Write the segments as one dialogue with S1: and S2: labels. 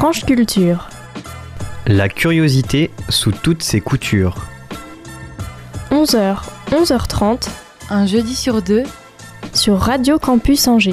S1: Franche Culture.
S2: La curiosité sous toutes ses coutures.
S1: 11h, 11h30.
S3: Un jeudi sur deux.
S1: Sur Radio Campus Angers.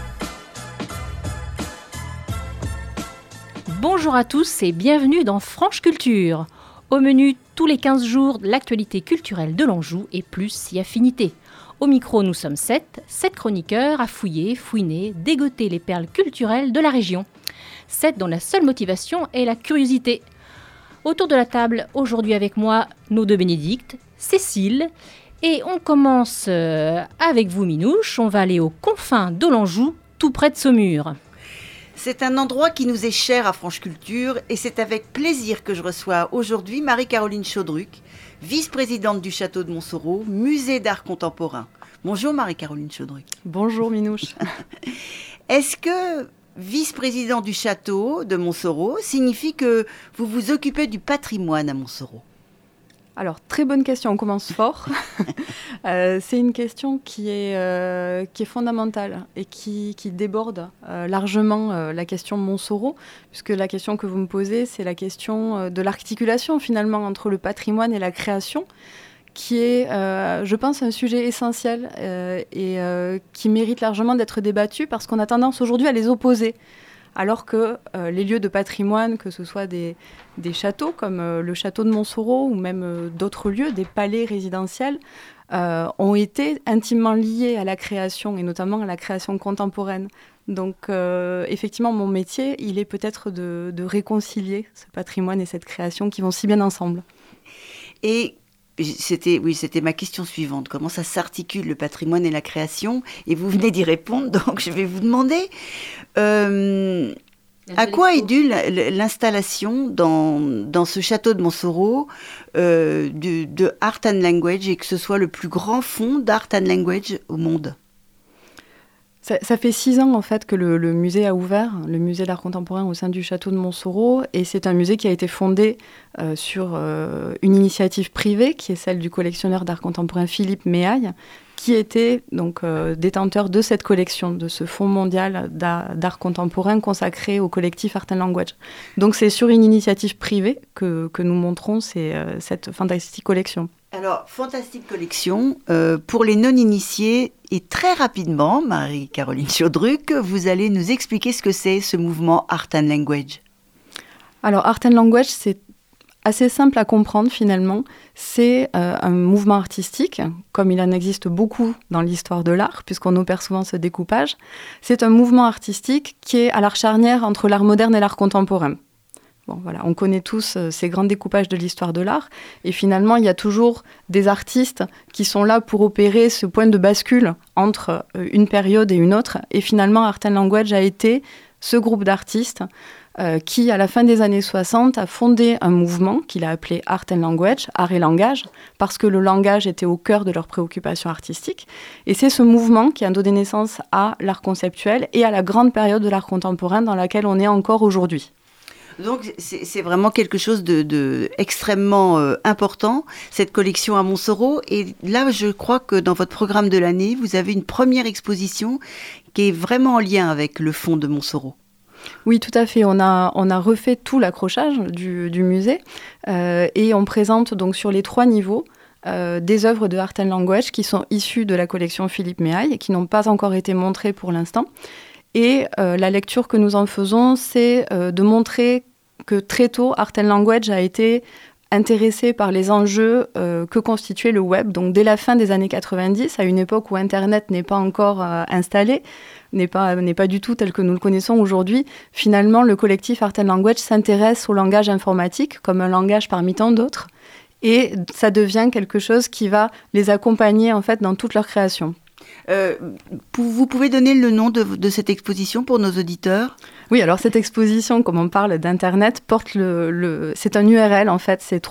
S4: Bonjour à tous et bienvenue dans Franche Culture. Au menu, tous les 15 jours, l'actualité culturelle de l'Anjou et plus si affinité. Au micro, nous sommes 7 chroniqueurs à fouiller, fouiner, dégoter les perles culturelles de la région. 7 dont la seule motivation est la curiosité. Autour de la table, aujourd'hui avec moi, nos deux bénédictes, Cécile. Et on commence avec vous, Minouche. On va aller aux confins de l'Anjou, tout près de Saumur.
S5: C'est un endroit qui nous est cher à Franche Culture et c'est avec plaisir que je reçois aujourd'hui Marie-Caroline Chaudruc, vice-présidente du Château de Montsoreau, musée d'art contemporain. Bonjour Marie-Caroline Chaudruc.
S3: Bonjour Minouche.
S5: Est-ce que vice-président du Château de Montsoreau signifie que vous vous occupez du patrimoine à Montsoreau ?
S3: Alors, très bonne question, on commence fort. C'est une question qui est fondamentale et qui déborde largement la question de Montsoreau, puisque la question que vous me posez, c'est la question de l'articulation finalement entre le patrimoine et la création, qui est, je pense, un sujet essentiel et qui mérite largement d'être débattu parce qu'on a tendance aujourd'hui à les opposer. Alors que les lieux de patrimoine, que ce soit des châteaux comme le château de Montsoreau ou même d'autres lieux, des palais résidentiels, ont été intimement liés à la création et notamment à la création contemporaine. Donc effectivement, mon métier, il est peut-être de réconcilier ce patrimoine et cette création qui vont si bien ensemble. Et
S5: c'était ma question suivante. Comment ça s'articule le patrimoine et la création ? Et vous venez d'y répondre, donc je vais vous demander à quoi est due l'installation dans ce château de Montsoreau de Art and Language et que ce soit le plus grand fonds d'Art and Language au monde ?
S3: Ça fait 6 ans en fait que le musée a ouvert, le musée d'art contemporain au sein du château de Montsoreau, et c'est un musée qui a été fondé sur une initiative privée qui est celle du collectionneur d'art contemporain Philippe Méaille, qui était donc détenteur de cette collection, de ce fonds mondial d'art contemporain consacré au collectif Art and Language. Donc c'est sur une initiative privée que nous montrons cette fantastique collection.
S5: Alors, fantastique collection, pour les non-initiés, et très rapidement, Marie-Caroline Chaudruc, vous allez nous expliquer ce que c'est ce mouvement Art and Language.
S3: Alors, Art and Language, c'est assez simple à comprendre finalement. C'est un mouvement artistique, comme il en existe beaucoup dans l'histoire de l'art, puisqu'on opère souvent ce découpage. C'est un mouvement artistique qui est à la charnière entre l'art moderne et l'art contemporain. Bon, voilà, on connaît tous ces grands découpages de l'histoire de l'art. Et finalement, il y a toujours des artistes qui sont là pour opérer ce point de bascule entre une période et une autre. Et finalement, Art and Language a été ce groupe d'artistes qui, à la fin des années 60, a fondé un mouvement qu'il a appelé Art and Language, art et langage, parce que le langage était au cœur de leurs préoccupations artistiques. Et c'est ce mouvement qui a donné naissance à l'art conceptuel et à la grande période de l'art contemporain dans laquelle on est encore aujourd'hui.
S5: Donc c'est vraiment quelque chose de extrêmement important, cette collection à Montsoreau. Et là, je crois que dans votre programme de l'année, vous avez une première exposition qui est vraiment en lien avec le fond de Montsoreau.
S3: Oui, tout à fait. On a refait tout l'accrochage du musée et on présente donc sur les 3 niveaux des œuvres de Art and Language qui sont issues de la collection Philippe Méaille et qui n'ont pas encore été montrées pour l'instant. Et la lecture que nous en faisons, c'est de montrer que très tôt, Art and Language a été intéressé par les enjeux que constituait le web. Donc dès la fin des années 90, à une époque où Internet n'est pas encore installé, n'est pas du tout tel que nous le connaissons aujourd'hui, finalement, le collectif Art and Language s'intéresse au langage informatique comme un langage parmi tant d'autres. Et ça devient quelque chose qui va les accompagner en fait dans toute leur création.
S5: Vous pouvez donner le nom de cette exposition pour nos auditeurs ?
S3: Oui, alors cette exposition, comme on parle d'Internet, porte c'est un URL en fait, c'est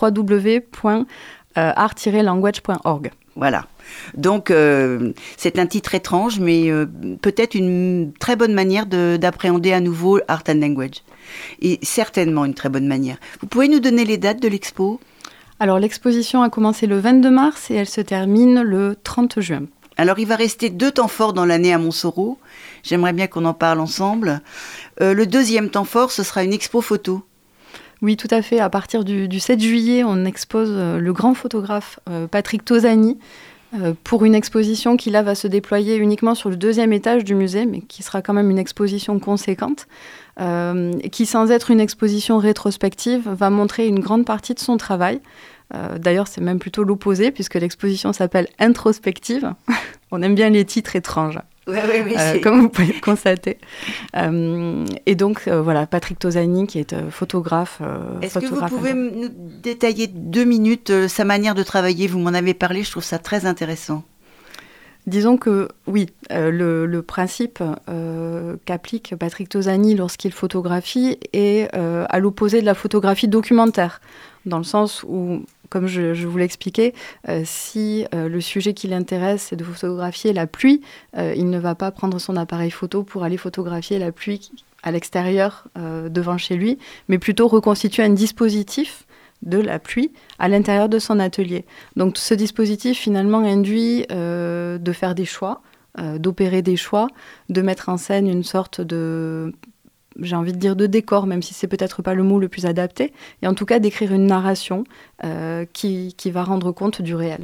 S3: www.art-language.org.
S5: Voilà. Donc, c'est un titre étrange, mais peut-être une très bonne manière d'appréhender à nouveau Art and Language. Et certainement une très bonne manière. Vous pouvez nous donner les dates de l'expo ?
S3: Alors, l'exposition a commencé le 22 mars et elle se termine le 30 juin.
S5: Alors, il va rester 2 temps forts dans l'année à Montsoreau. J'aimerais bien qu'on en parle ensemble. Le deuxième temps fort, ce sera une expo photo.
S3: Oui, tout à fait. À partir du 7 juillet, on expose le grand photographe Patrick Tosani pour une exposition qui, là, va se déployer uniquement sur le 2e étage du musée, mais qui sera quand même une exposition conséquente, qui, sans être une exposition rétrospective, va montrer une grande partie de son travail. D'ailleurs, c'est même plutôt l'opposé, puisque l'exposition s'appelle Introspective. On aime bien les titres étranges.
S5: Oui,
S3: comme vous pouvez le constater. Et donc, voilà, Patrick Tosani, qui est photographe.
S5: Est-ce que vous pouvez nous détailler 2 minutes sa manière de travailler ? Vous m'en avez parlé, je trouve ça très intéressant.
S3: Disons que, oui, le principe qu'applique Patrick Tosani lorsqu'il photographie est à l'opposé de la photographie documentaire, dans le sens où, comme je vous l'expliquais, si le sujet qui l'intéresse c'est de photographier la pluie, il ne va pas prendre son appareil photo pour aller photographier la pluie à l'extérieur devant chez lui, mais plutôt reconstituer un dispositif de la pluie à l'intérieur de son atelier. Donc ce dispositif finalement induit de faire des choix, d'opérer des choix, de mettre en scène une sorte de... j'ai envie de dire de décor, même si c'est peut-être pas le mot le plus adapté, et en tout cas d'écrire une narration qui va rendre compte du réel.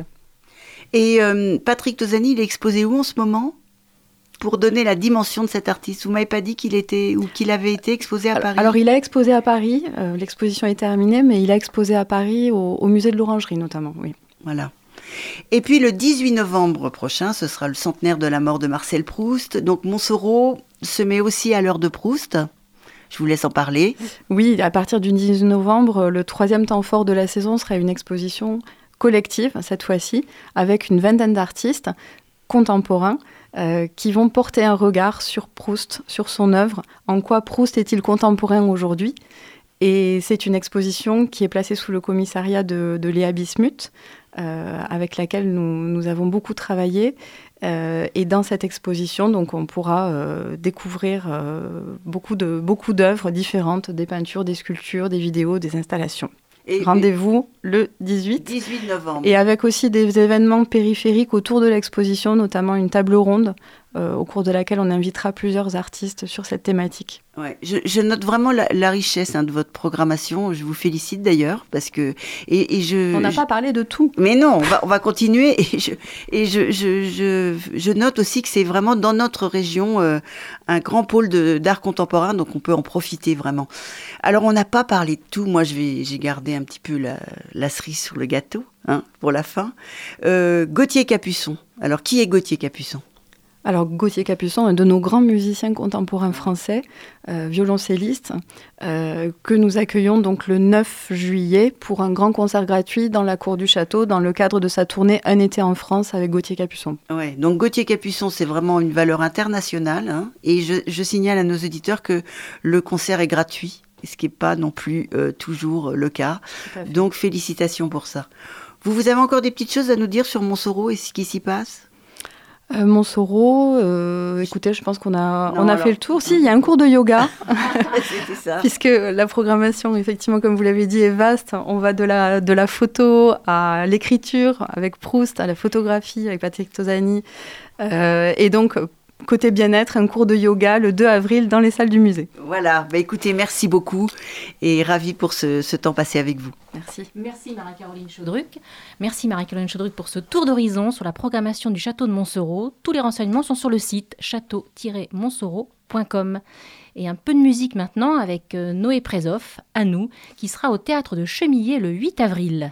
S5: Et Patrick Tosani, il est exposé où en ce moment ? Pour donner la dimension de cet artiste, vous m'avez pas dit qu'il avait été exposé à Paris ?
S3: Alors il a exposé à Paris, l'exposition est terminée, mais il a exposé à Paris au musée de l'Orangerie notamment, oui.
S5: Voilà. Et puis le 18 novembre prochain, ce sera le centenaire de la mort de Marcel Proust, donc Montsoreau se met aussi à l'heure de Proust. Je vous laisse en parler.
S3: Oui, à partir du 18 novembre, le 3e temps fort de la saison sera une exposition collective, cette fois-ci, avec une vingtaine d'artistes contemporains qui vont porter un regard sur Proust, sur son œuvre. En quoi Proust est-il contemporain aujourd'hui ? Et c'est une exposition qui est placée sous le commissariat de Léa Bismuth, avec laquelle nous avons beaucoup travaillé. Et dans cette exposition, donc, on pourra découvrir beaucoup d'œuvres différentes, des peintures, des sculptures, des vidéos, des installations. Et rendez-vous le 18
S5: novembre.
S3: Et avec aussi des événements périphériques autour de l'exposition, notamment une table ronde au cours de laquelle on invitera plusieurs artistes sur cette thématique.
S5: Ouais, je note vraiment la richesse de votre programmation. Je vous félicite d'ailleurs parce que
S3: on n'a pas parlé de tout.
S5: Mais non, on va continuer et je note aussi que c'est vraiment dans notre région un grand pôle d'art contemporain, donc on peut en profiter vraiment. Alors on n'a pas parlé de tout. Moi j'ai gardé un petit peu la cerise sur le gâteau pour la fin. Gauthier Capuçon. Alors qui est Gauthier Capuçon ?
S3: Alors Gauthier Capuçon, un de nos grands musiciens contemporains français, violoncelliste, que nous accueillons donc le 9 juillet pour un grand concert gratuit dans la cour du château, dans le cadre de sa tournée Un été en France avec Gauthier Capuçon.
S5: Ouais, donc Gauthier Capuçon, c'est vraiment une valeur internationale, et je signale à nos auditeurs que le concert est gratuit, ce qui n'est pas non plus toujours le cas. Donc félicitations pour ça. Vous avez encore des petites choses à nous dire sur Montsoreau et ce qui s'y passe ?
S3: Montsoreau, écoutez, je pense qu'on a fait le tour. Si, il y a un cours de yoga,
S5: c'était ça.
S3: Puisque la programmation, effectivement, comme vous l'avez dit, est vaste. On va de la photo à l'écriture avec Proust, à la photographie avec Patrick Tosani. Et donc, côté bien-être, un cours de yoga le 2 avril dans les salles du musée.
S5: Voilà, écoutez, merci beaucoup et ravie pour ce temps passé avec vous.
S3: Merci.
S4: Merci Marie-Caroline Chaudruc. Merci Marie-Caroline Chaudruc pour ce tour d'horizon sur la programmation du Château de Montsoreau. Tous les renseignements sont sur le site château-montsoreau.com. Et un peu de musique maintenant avec Noé Prézoff, à nous, qui sera au Théâtre de Chemillé le 8 avril.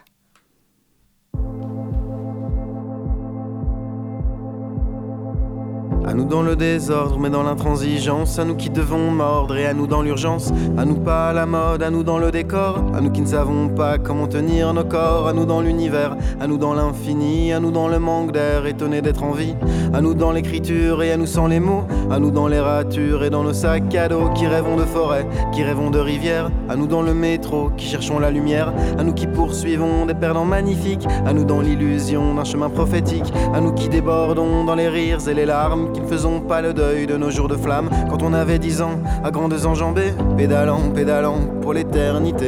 S6: À nous dans le désordre, mais dans l'intransigeance, à nous qui devons mordre et à nous dans l'urgence, à nous pas à la mode, à nous dans le décor, à nous qui ne savons pas comment tenir nos corps, à nous dans l'univers, à nous dans l'infini, à nous dans le manque d'air, étonnés d'être en vie, à nous dans l'écriture et à nous sans les mots, à nous dans les ratures et dans nos sacs à dos, qui rêvons de forêt, qui rêvons de rivière, à nous dans le métro, qui cherchons la lumière, à nous qui poursuivons des perdants magnifiques, à nous dans l'illusion d'un chemin prophétique, à nous qui débordons dans les rires et les larmes, qui ne faisons pas le deuil de nos jours de flamme quand on avait 10 ans, à grandes enjambées, pédalant pour l'éternité.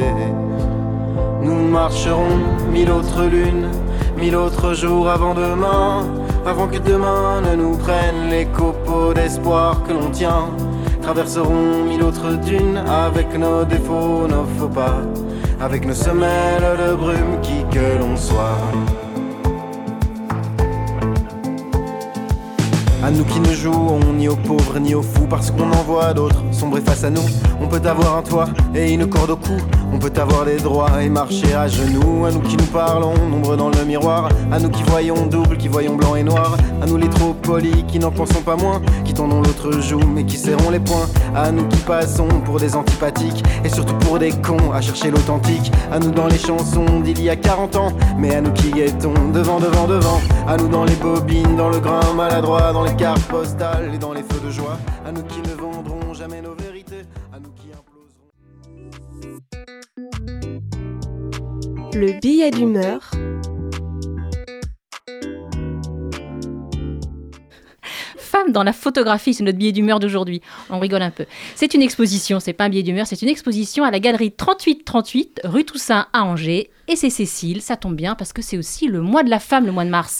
S6: Nous marcherons 1000 autres lunes, 1000 autres jours avant demain, avant que demain ne nous prenne les copeaux d'espoir que l'on tient. Traverserons 1000 autres dunes avec nos défauts, nos faux pas, avec nos semelles de brume, qui que l'on soit. À nous qui ne jouons ni aux pauvres ni aux fous, parce qu'on en voit d'autres sombrer face à nous. On peut avoir un toit et une corde au cou, on peut avoir des droits et marcher à genoux. À nous qui nous parlons, nombre dans le miroir, à nous qui voyons double, qui voyons blanc et noir, à nous les trop polis qui n'en pensons pas moins, qui tendons l'autre joue mais qui serrons les poings, à nous qui passons pour des antipathiques et surtout pour des cons à chercher l'authentique, à nous dans les chansons d'il y a 40 ans, mais à nous qui guettons devant, à nous dans les bobines, dans le grain maladroit, dans les cartes postales et dans les feux de joie, à nous qui ne vendrons jamais nos vérités, à nous qui imploserons.
S1: Le billet d'humeur.
S4: Femme dans la photographie, c'est notre billet d'humeur d'aujourd'hui. On rigole un peu. C'est une exposition, c'est pas un billet d'humeur, c'est une exposition à la galerie 3838, rue Toussaint à Angers. Et c'est Cécile, ça tombe bien parce que c'est aussi le mois de la femme, le mois de mars.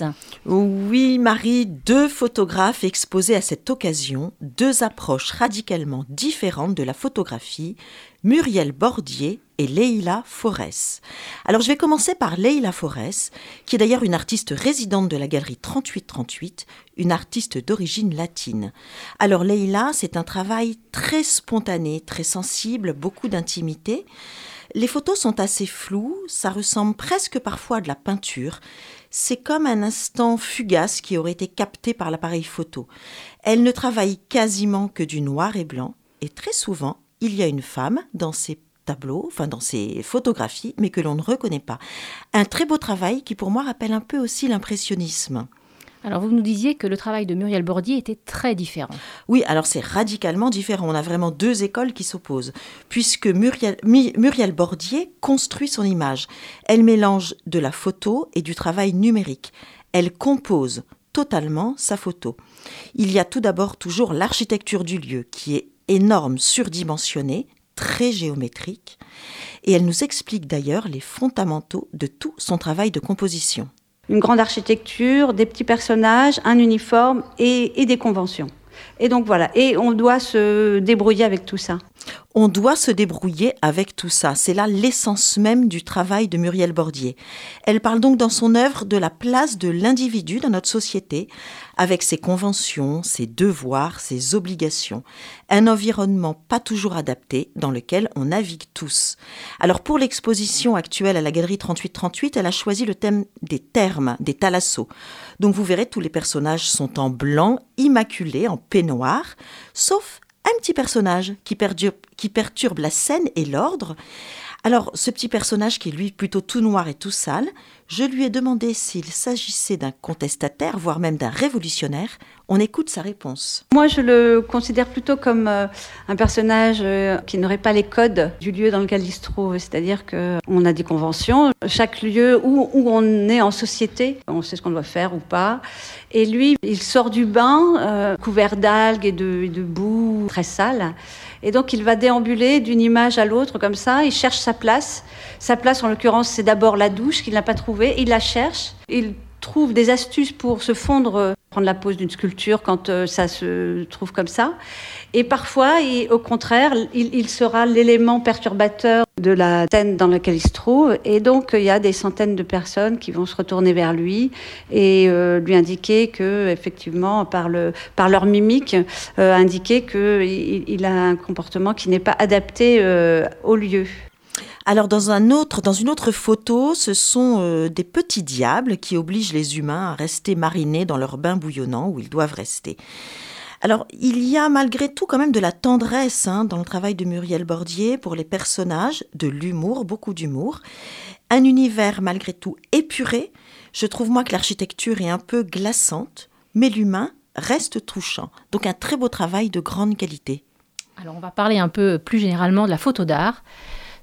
S7: Oui, Marie, 2 photographes exposés à cette occasion, 2 approches radicalement différentes de la photographie, Muriel Bordier et Leila Forès. Alors je vais commencer par Leila Forès, qui est d'ailleurs une artiste résidente de la galerie 3838, une artiste d'origine latine. Alors Leila, c'est un travail très spontané, très sensible, beaucoup d'intimité. Les photos sont assez floues, ça ressemble presque parfois à de la peinture. C'est comme un instant fugace qui aurait été capté par l'appareil photo. Elle ne travaille quasiment que du noir et blanc, et très souvent, il y a une femme dans ses tableaux, enfin dans ses photographies, mais que l'on ne reconnaît pas. Un très beau travail qui pour moi rappelle un peu aussi l'impressionnisme.
S4: Alors vous nous disiez que le travail de Muriel Bordier était très différent.
S7: Oui, alors c'est radicalement différent. On a vraiment 2 écoles qui s'opposent, puisque Muriel Bordier construit son image. Elle mélange de la photo et du travail numérique. Elle compose totalement sa photo. Il y a tout d'abord toujours l'architecture du lieu, qui est énorme, surdimensionnée, très géométrique. Et elle nous explique d'ailleurs les fondamentaux de tout son travail de composition.
S8: Une grande architecture, des petits personnages, un uniforme et des conventions. Et donc voilà, et on doit se débrouiller avec tout ça.
S7: On doit se débrouiller avec tout ça. C'est là l'essence même du travail de Muriel Bordier. Elle parle donc dans son œuvre de la place de l'individu dans notre société, avec ses conventions, ses devoirs, ses obligations. Un environnement pas toujours adapté dans lequel on navigue tous. Alors pour l'exposition actuelle à la galerie 3838, elle a choisi le thème des termes, des thalassos. Donc vous verrez, tous les personnages sont en blanc, immaculés, en peignoir, sauf un petit personnage qui perturbe la scène et l'ordre. Alors, ce petit personnage qui est lui plutôt tout noir et tout sale, je lui ai demandé s'il s'agissait d'un contestataire, voire même d'un révolutionnaire. On écoute sa réponse.
S8: Moi, je le considère plutôt comme un personnage qui n'aurait pas les codes du lieu dans lequel il se trouve. C'est-à-dire qu'on a des conventions. Chaque lieu où on est en société, on sait ce qu'on doit faire ou pas. Et lui, il sort du bain, couvert d'algues et de boue très sale. Et donc, il va déambuler d'une image à l'autre comme ça. Il cherche sa place. Sa place, en l'occurrence, c'est d'abord la douche qu'il n'a pas trouvée. Il la cherche. Il trouve des astuces pour se fondre, prendre la pose d'une sculpture quand ça se trouve comme ça. Et parfois, au contraire, il sera l'élément perturbateur de la scène dans laquelle il se trouve. Et donc, il y a des centaines de personnes qui vont se retourner vers lui et lui indiquer que, effectivement, par leur mimique, indiquer qu'il a un comportement qui n'est pas adapté au lieu.
S7: Alors dans une autre photo, ce sont des petits diables qui obligent les humains à rester marinés dans leur bain bouillonnant où ils doivent rester. Alors il y a malgré tout quand même de la tendresse dans le travail de Muriel Bordier pour les personnages, de l'humour, beaucoup d'humour. Un univers malgré tout épuré. Je trouve moi que l'architecture est un peu glaçante, mais l'humain reste touchant. Donc un très beau travail de grande qualité.
S4: Alors on va parler un peu plus généralement de la photo d'art.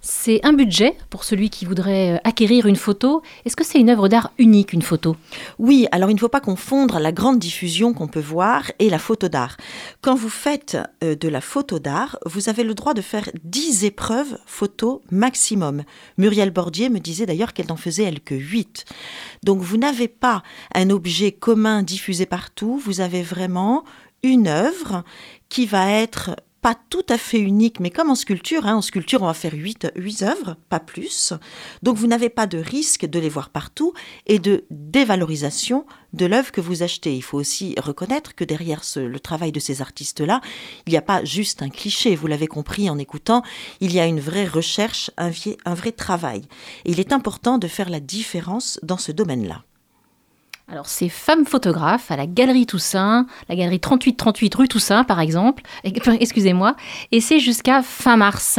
S4: C'est un budget pour celui qui voudrait acquérir une photo. Est-ce que c'est une œuvre d'art unique, une photo ?
S7: Oui, alors il ne faut pas confondre la grande diffusion qu'on peut voir et la photo d'art. Quand vous faites de la photo d'art, vous avez le droit de faire 10 épreuves photo maximum. Muriel Bordier me disait d'ailleurs qu'elle n'en faisait elle que 8. Donc vous n'avez pas un objet commun diffusé partout, vous avez vraiment une œuvre qui va être pas tout à fait unique, mais comme en sculpture, en sculpture on va faire 8 œuvres, pas plus. Donc vous n'avez pas de risque de les voir partout et de dévalorisation de l'œuvre que vous achetez. Il faut aussi reconnaître que derrière le travail de ces artistes-là, il n'y a pas juste un cliché, vous l'avez compris en écoutant, il y a une vraie recherche, un vrai travail. Et il est important de faire la différence dans ce domaine-là.
S4: Alors, c'est femmes photographes à la Galerie Toussaint, la galerie 3838 rue Toussaint, par exemple. Excusez-moi. Et c'est jusqu'à fin mars.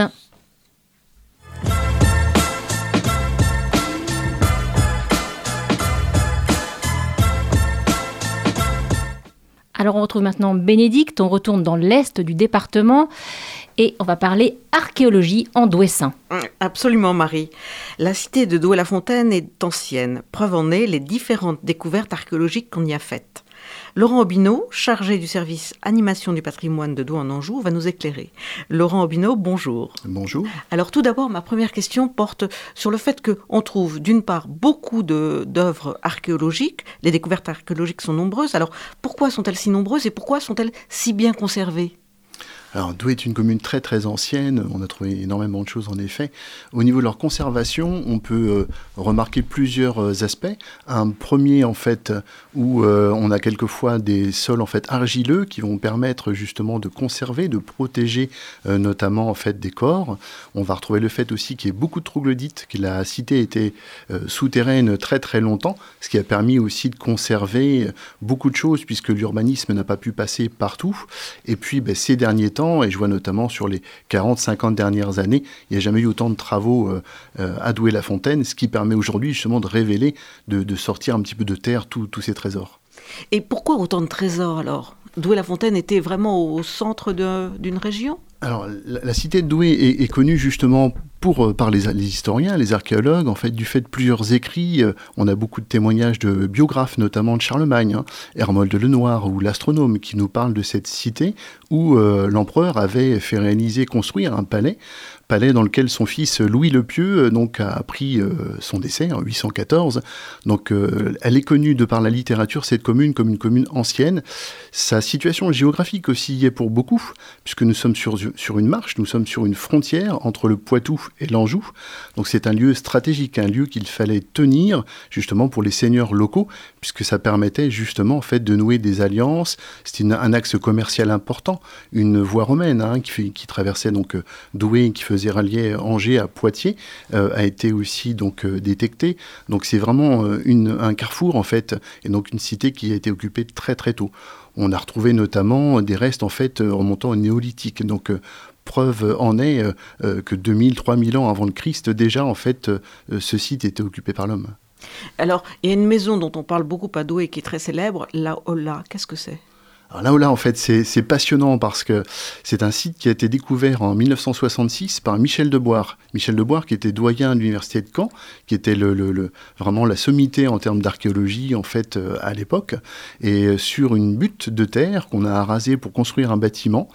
S4: Alors, on retrouve maintenant Bénédicte. On retourne dans l'est du département. Et on va parler archéologie en Douai-Saint.
S9: Absolument, Marie. La cité de Douai-la-Fontaine est ancienne. Preuve en est les différentes découvertes archéologiques qu'on y a faites. Laurent Aubineau, chargé du service animation du patrimoine de Douai en Anjou, va nous éclairer. Laurent Aubineau, bonjour.
S10: Bonjour.
S9: Alors tout d'abord, ma première question porte sur le fait qu'on trouve d'une part beaucoup d'œuvres archéologiques. Les découvertes archéologiques sont nombreuses. Alors pourquoi sont-elles si nombreuses et pourquoi sont-elles si bien conservées ?
S10: Alors, Douai est une commune très très ancienne, on a trouvé énormément de choses en effet. Au niveau de leur conservation, on peut remarquer plusieurs aspects. Un premier en fait, où on a quelquefois des sols en fait argileux qui vont permettre justement de conserver, de protéger notamment en fait des corps. On va retrouver le fait aussi qu'il y ait beaucoup de troglodytes, que la cité était souterraine très très longtemps, ce qui a permis aussi de conserver beaucoup de choses puisque l'urbanisme n'a pas pu passer partout. Et puis ces derniers temps, et je vois notamment sur les 40-50 dernières années, il n'y a jamais eu autant de travaux à Douai-la-Fontaine, ce qui permet aujourd'hui justement de révéler, de sortir un petit peu de terre tous ces trésors.
S9: Et pourquoi autant de trésors alors ? Douai-la-Fontaine était vraiment au centre d'une région ?
S10: Alors, la cité de Douai est connue justement par les historiens, les archéologues, en fait, du fait de plusieurs écrits. On a beaucoup de témoignages de biographes, notamment de Charlemagne, Hermold de Lenoir ou l'astronome, qui nous parlent de cette cité où l'empereur avait fait construire un palais dans lequel son fils Louis le Pieux a pris son décès en 814. Donc elle est connue de par la littérature, cette commune, comme une commune ancienne. Sa situation géographique aussi y est pour beaucoup, puisque nous sommes sur une marche, nous sommes sur une frontière entre le Poitou et l'Anjou. Donc c'est un lieu stratégique, un lieu qu'il fallait tenir justement pour les seigneurs locaux, puisque ça permettait justement en fait de nouer des alliances. C'était un axe commercial important, une voie romaine qui traversait donc Douai, qui faisait rallier Angers à Poitiers, a été aussi détectée. Donc c'est vraiment un carrefour en fait, et donc une cité qui a été occupée très très tôt. On a retrouvé notamment des restes en fait remontant au néolithique. Donc preuve en est que 2000-3000 ans avant le Christ, déjà en fait ce site était occupé par l'homme.
S9: Alors il y a une maison dont on parle beaucoup à Douai qui est très célèbre, la Holla. Qu'est-ce que c'est ?
S10: Alors là, en fait, c'est passionnant parce que c'est un site qui a été découvert en 1966 par Michel Deboire. Michel Deboire, qui était doyen de l'université de Caen, qui était vraiment la sommité en termes d'archéologie, en fait, à l'époque. Et sur une butte de terre qu'on a arasée pour construire un bâtiment,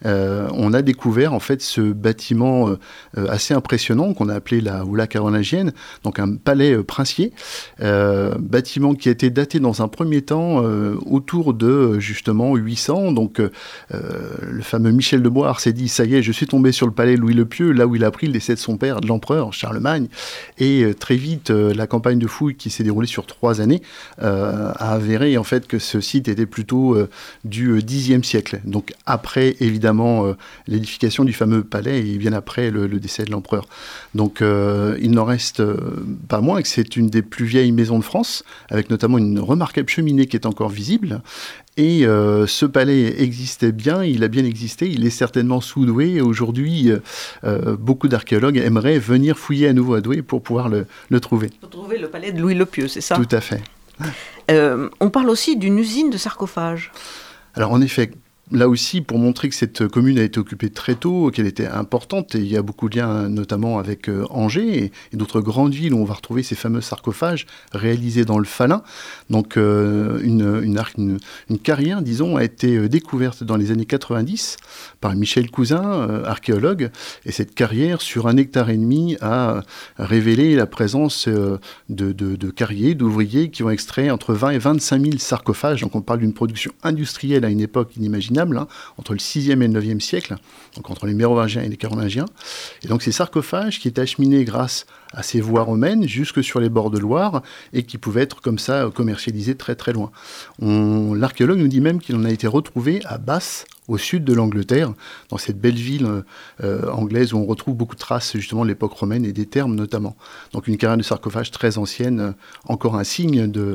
S10: on a découvert, en fait, ce bâtiment assez impressionnant qu'on a appelé la Holla carolingienne, donc un palais princier, bâtiment qui a été daté dans un premier temps autour de, justement, 800, donc le fameux Michel Deboire s'est dit, ça y est, je suis tombé sur le palais Louis le Pieux, là où il a pris le décès de son père, de l'empereur Charlemagne, et très vite, la campagne de fouilles qui s'est déroulée sur 3 années a avéré en fait que ce site était plutôt du Xe siècle, donc après évidemment l'édification du fameux palais et bien après le décès de l'empereur. Donc il n'en reste pas moins que c'est une des plus vieilles maisons de France, avec notamment une remarquable cheminée qui est encore visible. Et ce palais existait bien, il a bien existé, il est certainement sous Douai. Aujourd'hui, beaucoup d'archéologues aimeraient venir fouiller à nouveau à Douai pour pouvoir le trouver.
S9: Pour trouver le palais de Louis le Pieux, c'est ça ?
S10: Tout à fait.
S9: On parle aussi d'une usine de sarcophages.
S10: Alors en effet, là aussi, pour montrer que cette commune a été occupée très tôt, qu'elle était importante, et il y a beaucoup de liens notamment avec Angers et d'autres grandes villes où on va retrouver ces fameux sarcophages réalisés dans le Falin. Donc une carrière, disons, a été découverte dans les années 90 par Michel Cousin, archéologue, et cette carrière, sur 1,5 hectare, a révélé la présence de carriers, d'ouvriers qui ont extrait entre 20 et 25 000 sarcophages. Donc on parle d'une production industrielle à une époque inimaginable, entre le 6e et le 9e siècle, donc entre les Mérovingiens et les Carolingiens. Et donc ces sarcophages qui étaient acheminés grâce à ces voies romaines jusque sur les bords de Loire et qui pouvaient être comme ça commercialisés très très loin. L'archéologue nous dit même qu'il en a été retrouvé à Bath, au sud de l'Angleterre, dans cette belle ville anglaise où on retrouve beaucoup de traces justement de l'époque romaine et des termes notamment. Donc une carrière de sarcophage très ancienne, encore un signe de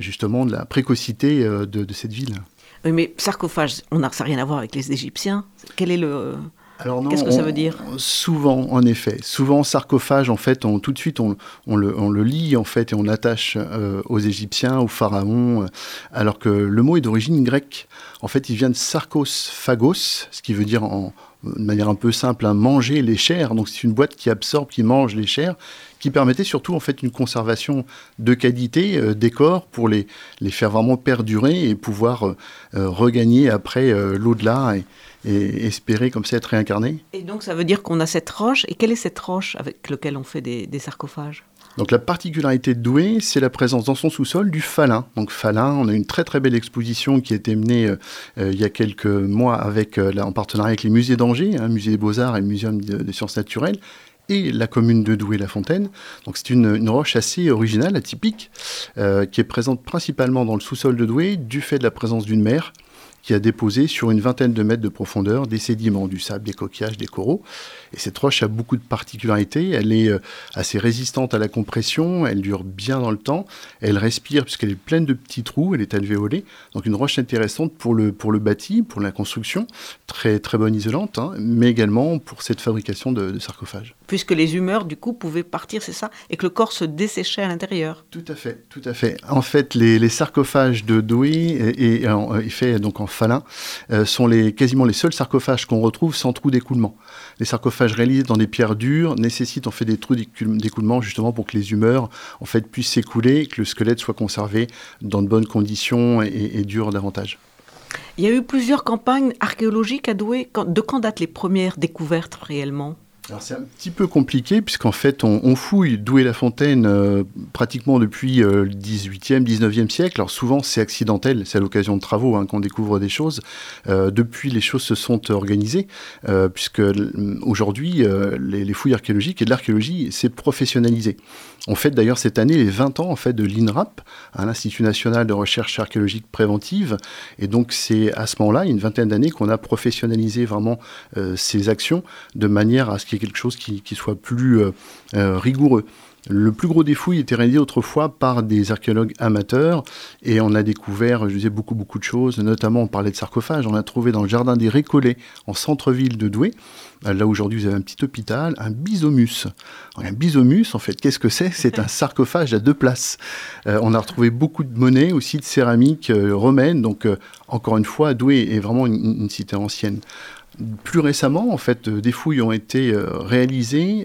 S10: la précocité de cette ville.
S9: Oui, mais sarcophage, ça n'a rien à voir avec les Égyptiens. Quel est le...
S10: Alors non,
S9: qu'est-ce que ça veut dire ?
S10: Souvent, en effet. Souvent, sarcophage, en fait, tout de suite, on le lie, en fait, et on l'attache aux Égyptiens, aux pharaons, alors que le mot est d'origine grecque. En fait, il vient de sarkos, phagos, ce qui veut dire, de manière un peu simple, manger les chairs. Donc, c'est une boîte qui absorbe, qui mange les chairs, qui permettait surtout, en fait, une conservation de qualité des corps pour les faire vraiment perdurer et pouvoir regagner après l'au-delà et espérer comme ça être réincarné.
S9: Et donc ça veut dire qu'on a cette roche, et quelle est cette roche avec laquelle on fait des sarcophages ?
S10: Donc la particularité de Douai, c'est la présence dans son sous-sol du Falin. Donc Falin, on a une très très belle exposition qui a été menée il y a quelques mois en partenariat avec les musées d'Angers, Musée des Beaux-Arts et le Muséum des Sciences Naturelles, et la commune de Douai-la-Fontaine. Donc c'est une roche assez originale, atypique, qui est présente principalement dans le sous-sol de Douai, du fait de la présence d'une mer, qui a déposé sur une 20aine de mètres de profondeur des sédiments, du sable, des coquillages, des coraux. Et cette roche a beaucoup de particularités. Elle est assez résistante à la compression, elle dure bien dans le temps, elle respire puisqu'elle est pleine de petits trous, elle est alvéolée. Donc une roche intéressante pour le bâti, pour la construction, très, très bonne isolante, mais également pour cette fabrication de sarcophages.
S9: Puisque les humeurs, du coup, pouvaient partir, c'est ça ? Et que le corps se desséchait à l'intérieur ?
S10: Tout à fait, tout à fait. En fait, les sarcophages de Douai, et fait donc en Falin, sont quasiment les seuls sarcophages qu'on retrouve sans trou d'écoulement. Les sarcophages réalisés dans des pierres dures nécessitent en fait des trous d'écoulement justement pour que les humeurs en fait puissent s'écouler, que le squelette soit conservé dans de bonnes conditions et dure davantage.
S9: Il y a eu plusieurs campagnes archéologiques à Douai. De quand datent les premières découvertes réellement ?
S10: Alors c'est un petit peu compliqué puisqu'en fait on fouille Douai-la-Fontaine pratiquement depuis le 18e, 19e siècle. Alors souvent c'est accidentel, c'est à l'occasion de travaux qu'on découvre des choses. Depuis les choses se sont organisées puisque aujourd'hui les fouilles archéologiques et de l'archéologie s'est professionnalisé. On fête d'ailleurs cette année les 20 ans en fait, de l'INRAP, l'Institut National de Recherche Archéologique Préventive. Et donc c'est à ce moment-là, il y a une vingtaine d'années, qu'on a professionnalisé vraiment ces actions de manière à ce qu'il y ait quelque chose qui soit plus rigoureux. Le plus gros des fouilles était réalisé autrefois par des archéologues amateurs et on a découvert, je disais, beaucoup de choses. Notamment, on parlait de sarcophages. On a trouvé dans le jardin des Récollets, en centre-ville de Douai, là aujourd'hui vous avez un petit hôpital, un bisomus. Un bisomus, en fait, qu'est-ce que c'est ? C'est un sarcophage à 2 places. On a retrouvé beaucoup de monnaies, aussi de céramique romaine. Donc, encore une fois, Douai est vraiment une cité ancienne. Plus récemment, en fait, des fouilles ont été réalisées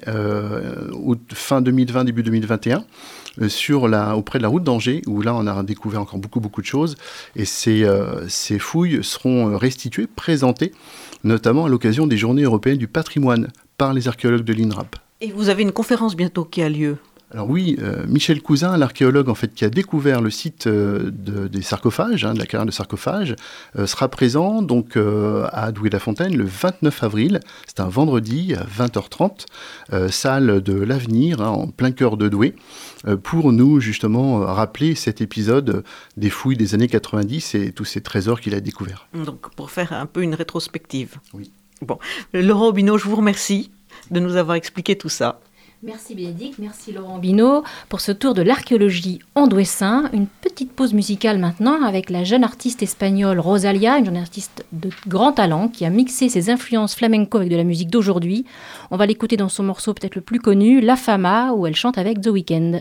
S10: fin 2020, début 2021, auprès de la route d'Angers, où là, on a découvert encore beaucoup de choses. Et ces fouilles seront restituées, présentées, notamment à l'occasion des Journées européennes du patrimoine, par les archéologues de l'INRAP.
S9: Et vous avez une conférence bientôt qui a lieu ?
S10: Alors oui, Michel Cousin, l'archéologue en fait qui a découvert le site des sarcophages, de la carrière de sarcophages, sera présent donc à Douai-la-Fontaine le 29 avril. C'est un vendredi à 20h30, salle de l'Avenir, en plein cœur de Douai, pour nous justement rappeler cet épisode des fouilles des années 90 et tous ces trésors qu'il a découverts.
S9: Donc pour faire un peu une rétrospective.
S10: Oui.
S9: Bon, Laurent Aubineau, je vous remercie de nous avoir expliqué tout ça.
S4: Merci Bénédicte, merci Laurent Aubineau pour ce tour de l'archéologie andouessin. Une petite pause musicale maintenant avec la jeune artiste espagnole Rosalia, une jeune artiste de grand talent qui a mixé ses influences flamenco avec de la musique d'aujourd'hui. On va l'écouter dans son morceau peut-être le plus connu, La Fama, où elle chante avec The Weeknd.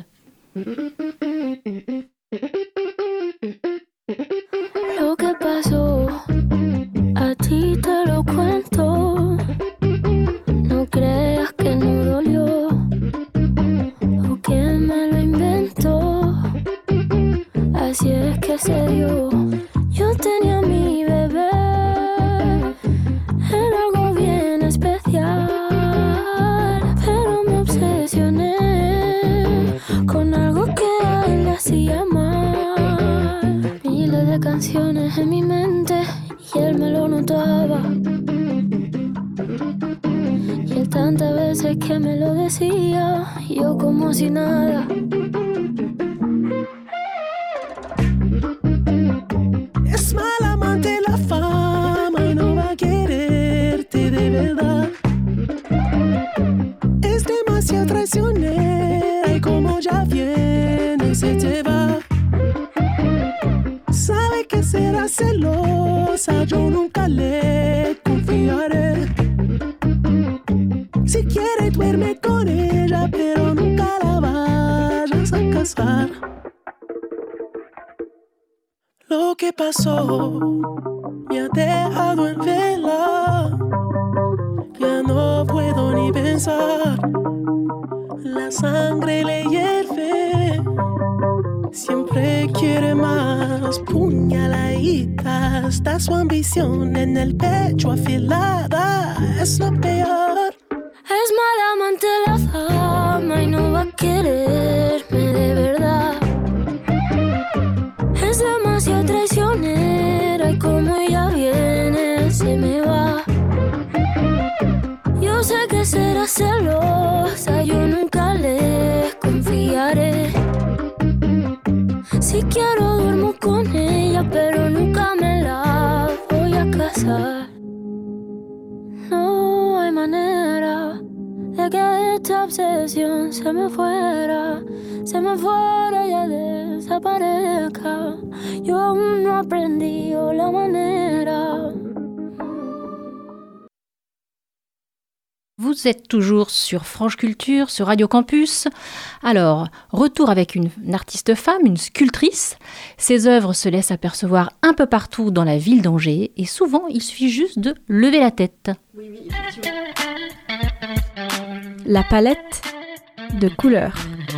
S11: Lo que pasó a Yo tenía mi bebé, era algo bien especial, pero me obsesioné con algo que a él le hacía mal. Miles de canciones en mi mente y él me lo notaba. Y él tantas veces que me lo decía, yo como si nada.
S12: Es mal amante la fama y no va a quererte de verdad. Es demasiado traicionera y como ya viene se te va. Sabe que será celosa, yo nunca le confiaré. Si quiere duerme con ella, pero nunca la vayas a casar. Lo que pasó me ha dejado en vela. Ya no puedo ni pensar. La sangre le hierve. Siempre quiere más. Puñaladita. Está su ambición en el pecho afilada. Es lo peor.
S11: Es mala amante la fama y no va a quererme de verdad. Es demasiado traicionera y como ella viene se me va. Yo sé que será celosa, yo nunca le confiaré. Si quiero duermo con ella, pero nunca me la voy a casar. No hay manera de que esta obsesión se me fuera y ya desaparezca. Yo aún no he aprendido la manera.
S4: Vous êtes toujours sur Franche Culture, sur Radio Campus. Alors, retour avec une artiste femme, une sculptrice. Ses œuvres se laissent apercevoir un peu partout dans la ville d'Angers et souvent, il suffit juste de lever la tête.
S1: Oui, effectivement. La palette de couleurs.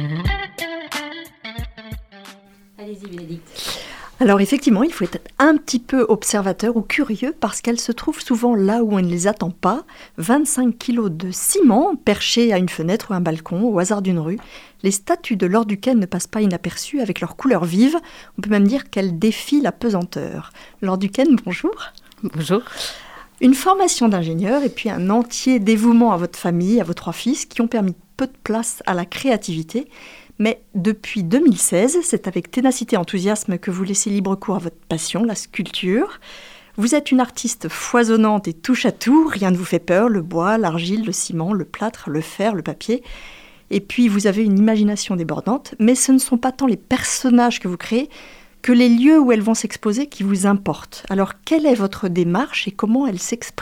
S4: Allez-y, Bénédicte.
S13: Alors effectivement, il faut être un petit peu observateur ou curieux parce qu'elles se trouvent souvent là où on ne les attend pas. 25 kilos de ciment perchés à une fenêtre ou un balcon au hasard d'une rue. Les statues de Laure Duquesne ne passent pas inaperçues avec leurs couleurs vives. On peut même dire qu'elles défient la pesanteur. Laure Duquesne, bonjour.
S14: Bonjour.
S13: Une formation d'ingénieur et puis un entier dévouement à votre famille, à vos 3 fils qui ont permis peu de place à la créativité. Mais depuis 2016, c'est avec ténacité et enthousiasme que vous laissez libre cours à votre passion, la sculpture. Vous êtes une artiste foisonnante et touche à tout, rien ne vous fait peur, le bois, l'argile, le ciment, le plâtre, le fer, le papier. Et puis vous avez une imagination débordante, mais ce ne sont pas tant les personnages que vous créez que les lieux où elles vont s'exposer qui vous importent. Alors quelle est votre démarche et comment elle s'exprime ?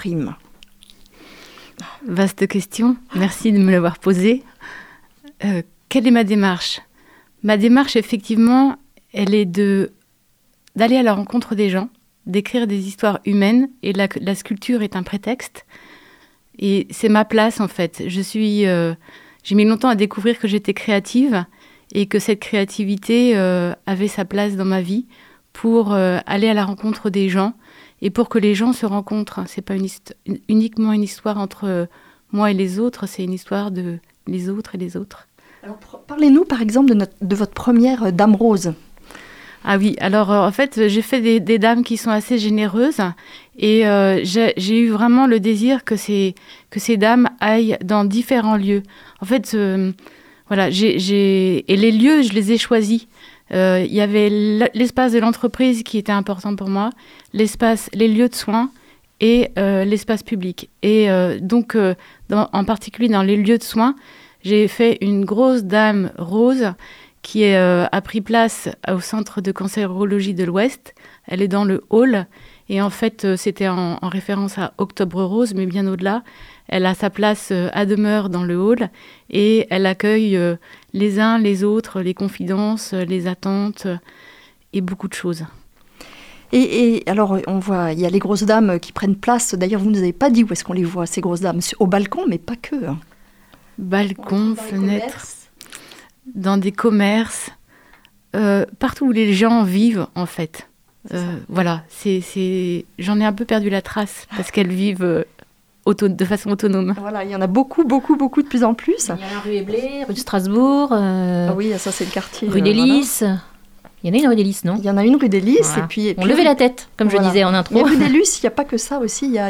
S14: Vaste question, merci de me l'avoir posée. Quelle est ma démarche ? Ma démarche, effectivement, elle est d'aller à la rencontre des gens, d'écrire des histoires humaines, et la sculpture est un prétexte. Et c'est ma place, en fait. J'ai mis longtemps à découvrir que j'étais créative et que cette créativité avait sa place dans ma vie pour aller à la rencontre des gens et pour que les gens se rencontrent. C'est pas uniquement une histoire entre moi et les autres, c'est une histoire de les autres et les autres.
S13: Alors, parlez-nous par exemple de votre première Dame Rose.
S14: Ah oui, alors en fait j'ai fait des dames qui sont assez généreuses et j'ai eu vraiment le désir que ces dames aillent dans différents lieux. En fait, voilà, et les lieux je les ai choisis. Il y avait l'espace de l'entreprise qui était important pour moi, les lieux de soins et l'espace public. Et donc en particulier dans les lieux de soins, j'ai fait une grosse dame rose qui a pris place au Centre de cancérologie de l'Ouest. Elle est dans le hall. Et en fait, c'était en référence à Octobre Rose, mais bien au-delà. Elle a sa place à demeure dans le hall. Et elle accueille les uns, les autres, les confidences, les attentes et beaucoup de choses.
S13: Et alors, on voit, il y a les grosses dames qui prennent place. D'ailleurs, vous ne nous avez pas dit où est-ce qu'on les voit, ces grosses dames. Au balcon, mais pas que. Hein.
S14: Balcon, fenêtre, dans des commerces, partout où les gens vivent, en fait. Voilà, j'en ai un peu perdu la trace parce qu'elles vivent de façon autonome.
S13: Voilà, il y en a beaucoup de plus en plus.
S4: Il y a la rue Eblé, rue de Strasbourg.
S13: Ah oui, ça c'est le quartier.
S4: Rue des Lys. Voilà. Il y en a une rue des Lys, non ?
S13: Il y en a une rue des Lys.
S4: Voilà.
S13: Et puis
S4: on levait la tête, comme je disais en intro.
S13: Mais rue des Lys, il n'y a pas que ça aussi. Il y a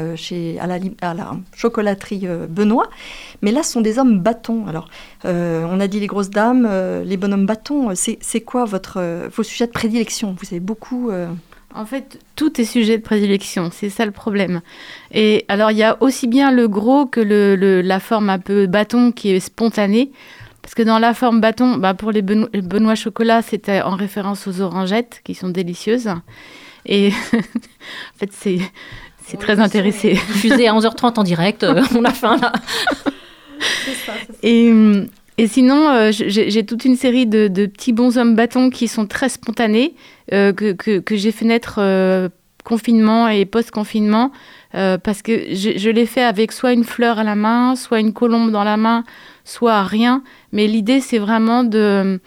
S13: à la chocolaterie Benoît. Mais là, ce sont des hommes bâtons. Alors, on a dit les grosses dames, les bonhommes bâtons. C'est quoi vos sujets de prédilection ? Vous avez beaucoup...
S14: En fait, tout est sujet de prédilection, c'est ça le problème. Et alors, il y a aussi bien le gros que la forme un peu bâton qui est spontanée. Parce que dans la forme bâton, pour les Benoît chocolat, c'était en référence aux orangettes, qui sont délicieuses. Et en fait, c'est très intéressé.
S4: Diffusé à 11h30 en direct, on a faim là.
S14: C'est ça. Et sinon, j'ai toute une série de petits bonshommes bâtons qui sont très spontanés, que j'ai fait naître confinement et post-confinement, parce que je l'ai fait avec soit une fleur à la main, soit une colombe dans la main, soit rien. Mais l'idée, c'est vraiment d'aller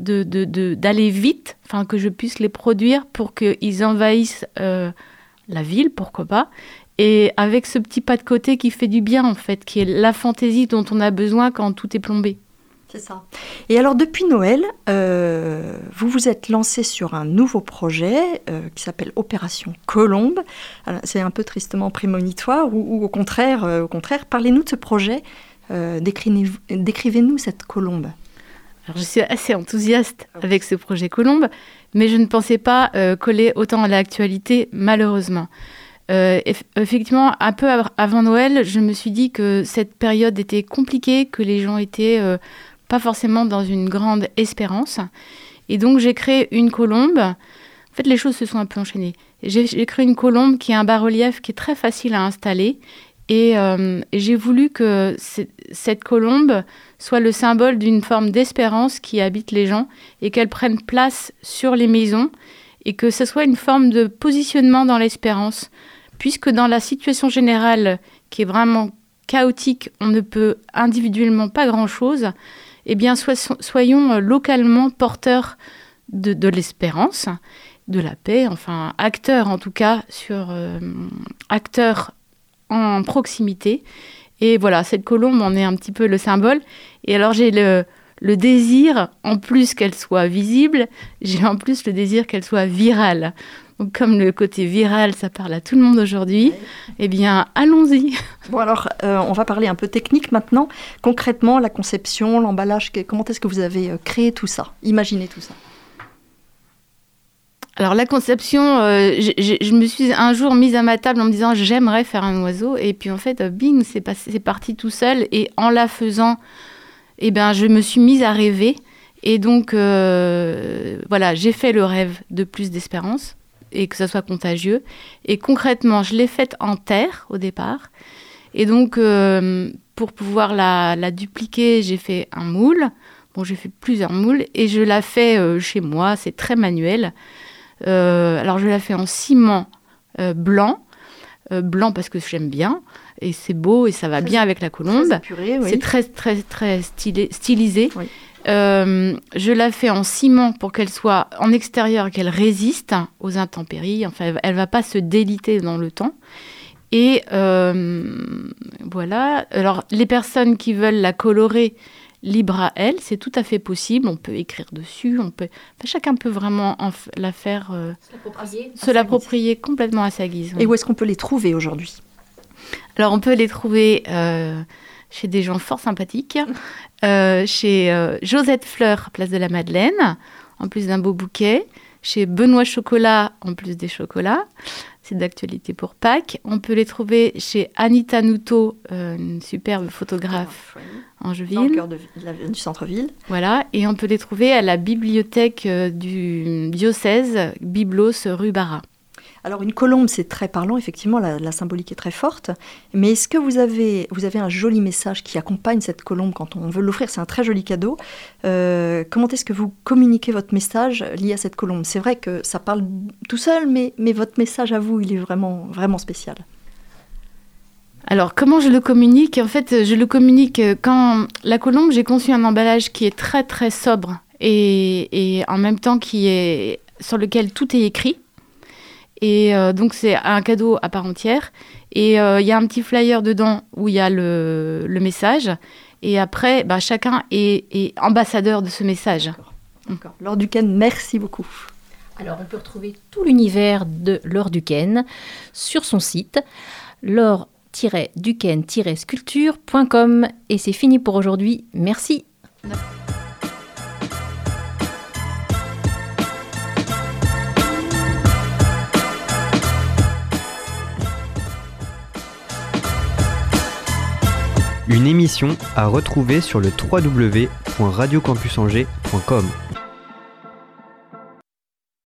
S14: vite, que je puisse les produire pour qu'ils envahissent la ville, pourquoi pas. Et avec ce petit pas de côté qui fait du bien, en fait, qui est la fantaisie dont on a besoin quand tout est plombé.
S13: C'est ça. Et alors, depuis Noël, vous vous êtes lancé sur un nouveau projet qui s'appelle Opération Colombe. Alors, c'est un peu tristement prémonitoire ou au contraire, parlez-nous de ce projet. Décrivez-nous cette colombe.
S14: Alors, je suis assez enthousiaste avec ce projet Colombe, mais je ne pensais pas coller autant à l'actualité, malheureusement. Effectivement, un peu avant Noël, je me suis dit que cette période était compliquée, que les gens étaient pas forcément dans une grande espérance. Et donc, j'ai créé une colombe. En fait, les choses se sont un peu enchaînées. J'ai créé une colombe qui est un bas-relief qui est très facile à installer. Et j'ai voulu que cette colombe soit le symbole d'une forme d'espérance qui habite les gens et qu'elle prenne place sur les maisons et que ce soit une forme de positionnement dans l'espérance. Puisque dans la situation générale qui est vraiment chaotique, on ne peut individuellement pas grand-chose, eh bien soyons localement porteurs de l'espérance, de la paix, enfin acteurs en tout cas, acteurs en proximité. Et voilà, cette colombe en est un petit peu le symbole. Et alors j'ai le désir, en plus qu'elle soit visible, j'ai en plus le désir qu'elle soit virale. Donc, comme le côté viral, ça parle à tout le monde aujourd'hui, eh bien, allons-y.
S13: Bon, alors, on va parler un peu technique maintenant. Concrètement, la conception, l'emballage, comment est-ce que vous avez créé tout ça, imaginé tout ça ?
S14: Alors, la conception, je me suis un jour mise à ma table en me disant « j'aimerais faire un oiseau ». Et puis, en fait, bing, c'est parti tout seul. Et en la faisant, eh bien, je me suis mise à rêver. Et donc, voilà, j'ai fait le rêve de plus d'espérance et que ça soit contagieux. Et concrètement, je l'ai faite en terre au départ. Et donc, pour pouvoir la dupliquer, j'ai fait un moule. Bon, j'ai fait plusieurs moules et je la fais chez moi. C'est très manuel. Alors, je la fais en ciment blanc. Blanc parce que j'aime bien. Et c'est beau et ça va bien avec la colombe.
S13: Très épuré, oui.
S14: C'est très, très, très stylisé.
S13: Oui.
S14: Je la fais en ciment pour qu'elle soit en extérieur, qu'elle résiste aux intempéries. Enfin, elle ne va pas se déliter dans le temps. Et voilà. Alors, les personnes qui veulent la colorer, libre à elles, c'est tout à fait possible. On peut écrire dessus. Chacun peut vraiment la faire, se l'approprier complètement à sa guise. Oui.
S13: Et où est-ce qu'on peut les trouver aujourd'hui ?
S14: Alors, on peut les trouver chez des gens fort sympathiques, chez Josette Fleur, place de la Madeleine, en plus d'un beau bouquet, chez Benoît Chocolat, en plus des chocolats. C'est d'actualité pour Pâques. On peut les trouver chez Anita Nuto, une superbe photographe angevine.
S13: Dans le cœur du centre-ville.
S14: Voilà, et on peut les trouver à la bibliothèque du diocèse, Byblos, rue Barra.
S13: Alors une colombe, c'est très parlant, effectivement, la symbolique est très forte. Mais est-ce que vous avez un joli message qui accompagne cette colombe quand on veut l'offrir ? C'est un très joli cadeau. Comment est-ce que vous communiquez votre message lié à cette colombe ? C'est vrai que ça parle tout seul, mais votre message à vous, il est vraiment, vraiment spécial.
S14: Alors, comment je le communique ? En fait, je le communique quand la colombe, j'ai conçu un emballage qui est très, très sobre et en même temps sur lequel tout est écrit. Et donc c'est un cadeau à part entière. Et il y a un petit flyer dedans où il y a le message. Et après, chacun est ambassadeur de ce message.
S13: D'accord. Laure Duquesne, merci beaucoup.
S4: Alors, on peut retrouver tout l'univers de Laure Duquesne sur son site laure-duquesne-sculpture.com. Et c'est fini pour aujourd'hui. Merci.
S2: Une émission à retrouver sur le www.radiocampusangers.com.